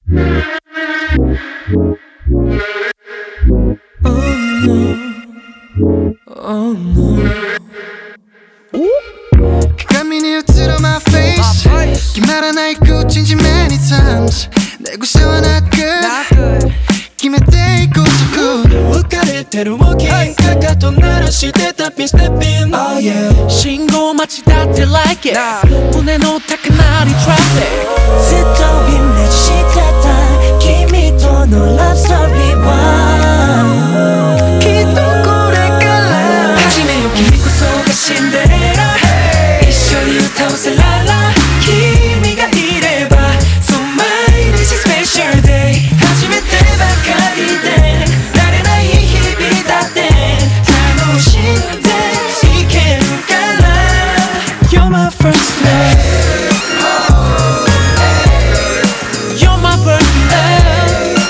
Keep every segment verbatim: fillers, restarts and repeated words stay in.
Oh no. 鏡に映る my face 決まらない could change many times 寝癖はなく決めていこうそこ浮かれてる walking かかと鳴らしてタッピンステッピン Oh yeah 信号待ちだって like it 胸の高鳴り traffic ずっとイメージしてた君との love story はきっとこれから始めよ君こそがシンデレラ一緒に歌おうセララ君がいれば So 毎日 special day 初めてばかりで慣れない日々だって楽しんでいけるから You're my first love You're my first love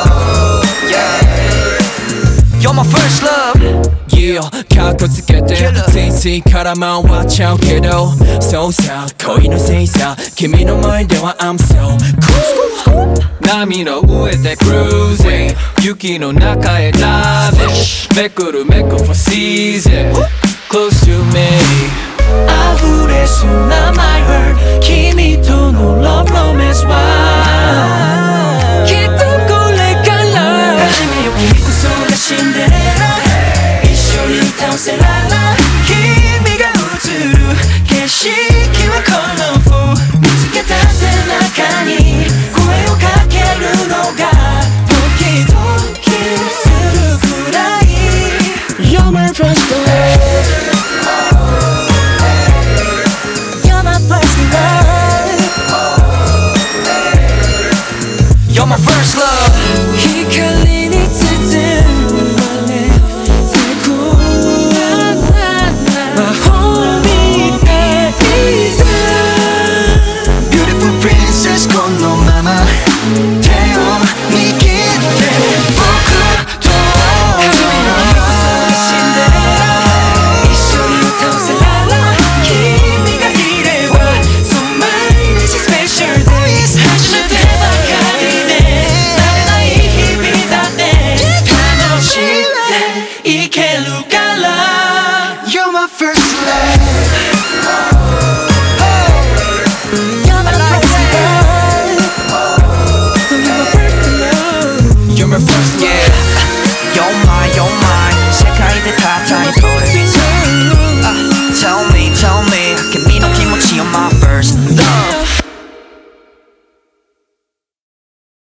You're my first love Yeah かっこつけてついついから回っちゃうけどそうさ恋のせいさ君の前では I'm so cool 波の上で cruising 雪の中へ diving めくるめく for season Close to me 溢れそうな my heart 君との love romance はきっとこれから初めよ君こそがシンデレラ歌うセララ君が映る景色はこの風見つけた背中に声をかけるのがドキドキするくらい You're my first love You're my first love You're my first love